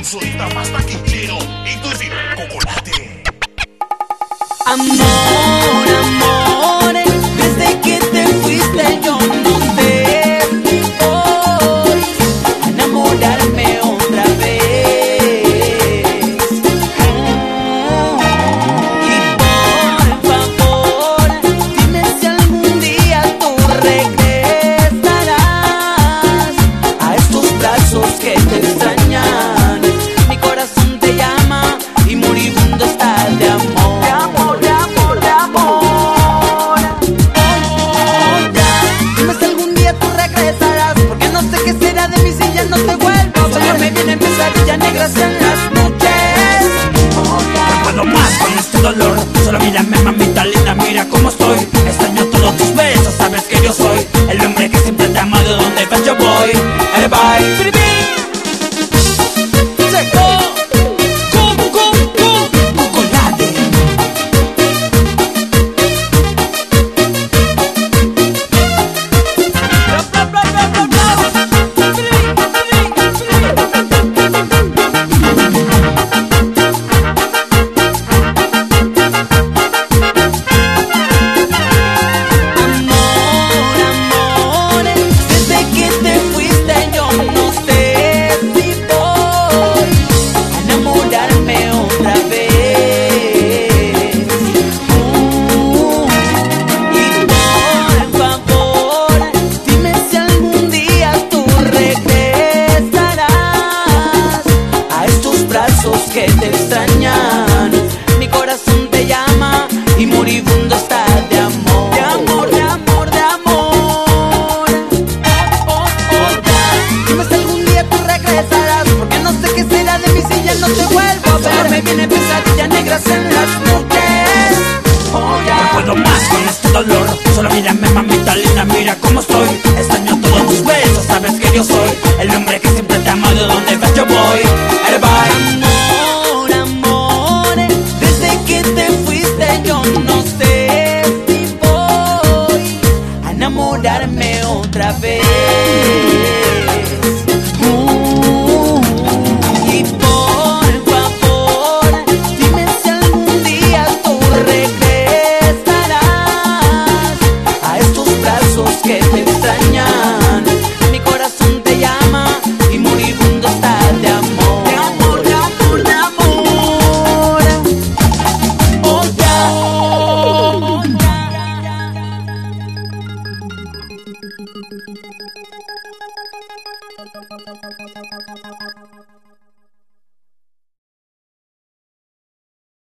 solista más taquillero, inclusive Chocolate. Amor, amor, desde que te fuiste yo no sé si voy a enamorarme otra vez. Y por favor, dime si algún día tú regresarás a estos brazos que te extrañan. Mi corazón te llama y moribundo está de amor. No te vuelvo, solo me vienen pesadillas negras en las noches. No puedo más con este dolor. Solo mírame, mamita linda, mira cómo estoy. Extraño todos tus besos, sabes que yo soy el hombre que siempre te ama, de donde vas yo voy. Bye. Que te extrañan, mi corazón te llama y moribundo está de amor. De amor, de amor, de amor. Dime si algún día tú regresarás, porque no sé qué será de mí si ya no te vuelvo a ver. Solo me vienen pesadillas negras en las noches. No puedo más con este dolor. Solo mírame, mamita linda, mira cómo estoy. Extraño todos tus besos, sabes que yo soy el hombre que siempre te ama, de donde vas yo voy. Bye. Enamorarme otra vez. Y por favor, dime si algún día tú regresarás a estos brazos que te extrañan. Mi corazón te llama y moribundo está de amor. De amor, de amor, de amor. Oh, yeah.